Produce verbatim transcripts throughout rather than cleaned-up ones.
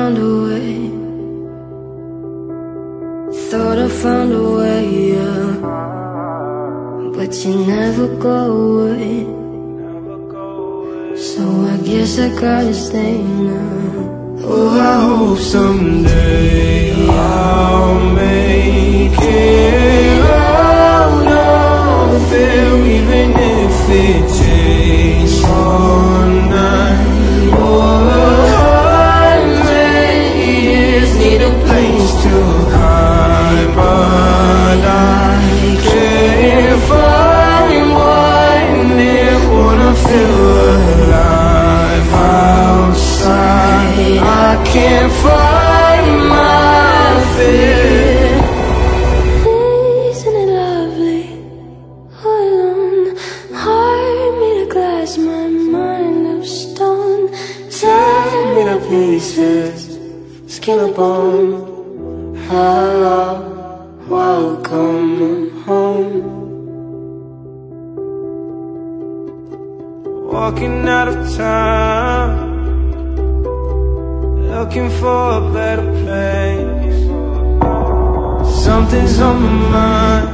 found a way. Thought I found a way, yeah. But you never go away. So I guess I gotta stay now. Oh, I hope someday I'll make it out of there, even if it takes all night or a hundred years. Need a place to hide, but I can't find one there. Wanna feel alive outside. I can't find my fear. Isn't it lovely? All alone, heart made of glass, my mind of stone. Tear me to pieces, skin and bone. Hello, welcome home. Walking out of town, looking for a better place. Something's on my mind,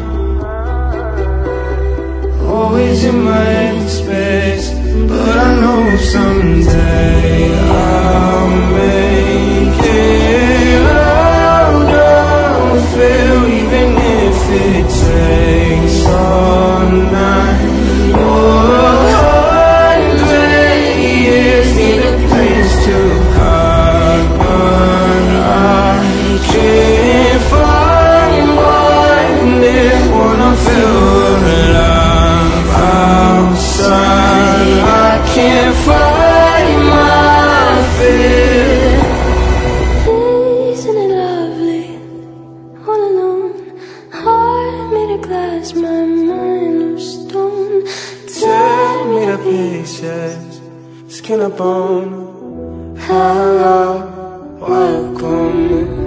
always in my empty space. But I know someday I'll make it out of there, even if it takes all night or a hundred years. Need a place to hide, but I can't find one there. Wanna feel alive outside. I can't find my fear. Isn't it lovely? All alone, heart made of glass, my mind of stone. Tear me to pieces, skin and bone. Hello, welcome